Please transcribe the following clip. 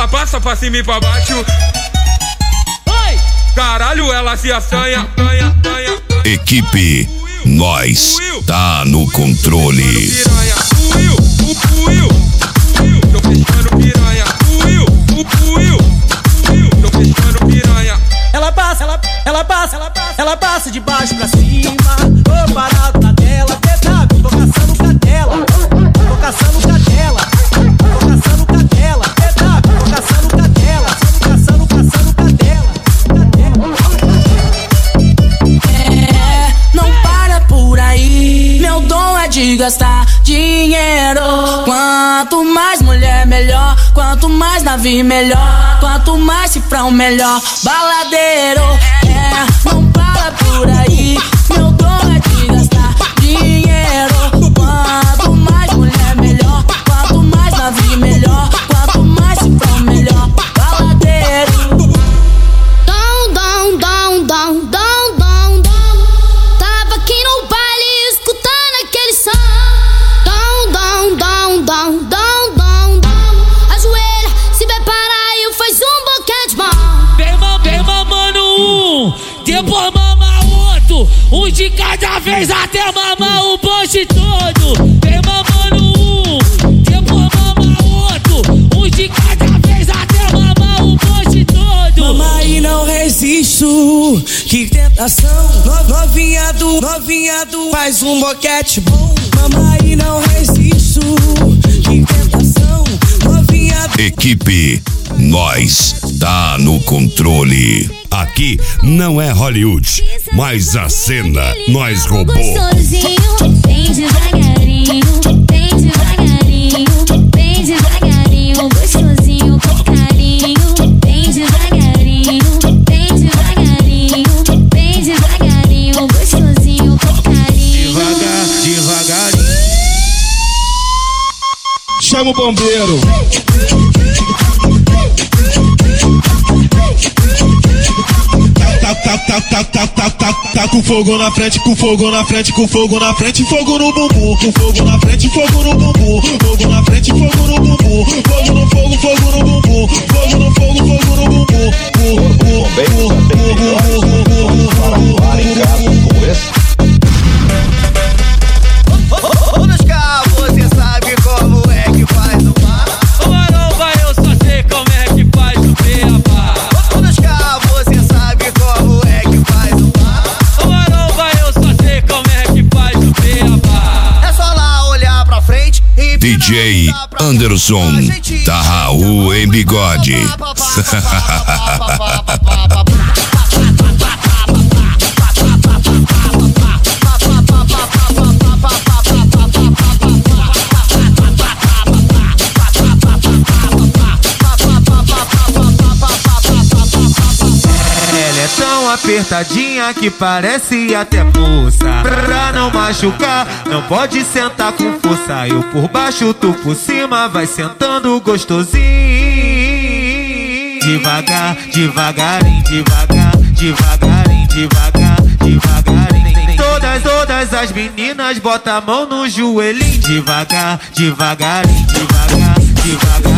Ela passa pra cima e pra baixo. Oi! Caralho, ela se assanha. Equipe, nós tá no controle. Tô fechando piranha. Tô fechando piranha. Ela passa de baixo pra cima. Tô parado na tela, TW, tô caçando cadela. Tô caçando cadela. Tô caçando cadela. TW, tô caçando cadela. Caçando cadela. Não para por aí. Meu dom é de gastar dinheiro. Quanto mais mulher, melhor. Quanto mais navio, melhor. Quanto mais cifrão, melhor. Baladeiro, não para por aí. Meu dom é de gastar dinheiro. Quanto mais mulher, melhor. Quanto mais navio, melhor. Quanto mais cifrão, melhor. Baladeiro. Tava aqui no baile escutando aquele som. Ajoelha, se prepara e faz um boquete bom. Vem mamando um, depois mama outro. Um de cada vez até mamar o bonde todo. Vem mamando um, depois mama outro. Um de cada vez até mamar o bonde todo. Mama e não resisto, que tentação. Novinha do faz um boquete bom. Mama e não resisto, que tentação. Novinha do... Equipe, nós tá no controle. Aqui não é Hollywood, mas a cena nós roubou. Gostosinho, bem devagarinho, bem devagarinho, bem devagarinho, gostosinho com carinho, bem devagarinho, bem devagarinho, bem devagarinho, gostosinho com carinho. Devagarinho. Chama o bombeiro. Tá com fogo na frente, com fogo na frente, com fogo na frente, fogo no bumbum, com fogo na frente, fogo no bumbum, fogo na frente, fogo no bumbum, fogo no fogo, fogo no bumbum, fogo no fogo, fogo no bumbum. Ô, nos carros, você sabe como é que faz o bar? Ô Marão, vai, eu só sei como é que faz o beabá. Ô, nos carros, você sabe como é que faz o bar? Ô Marão, vai, eu só sei como é que faz o beabá. É só lá olhar pra frente e DJ Anderson, tá Raul em bigode. Apertadinha que parece até poça. Pra não machucar, não pode sentar com força. Eu por baixo, tu por cima, vai sentando gostosinho. Devagar, devagarinho, devagarinho. Todas as meninas bota a mão no joelhinho. Devagar, devagarinho.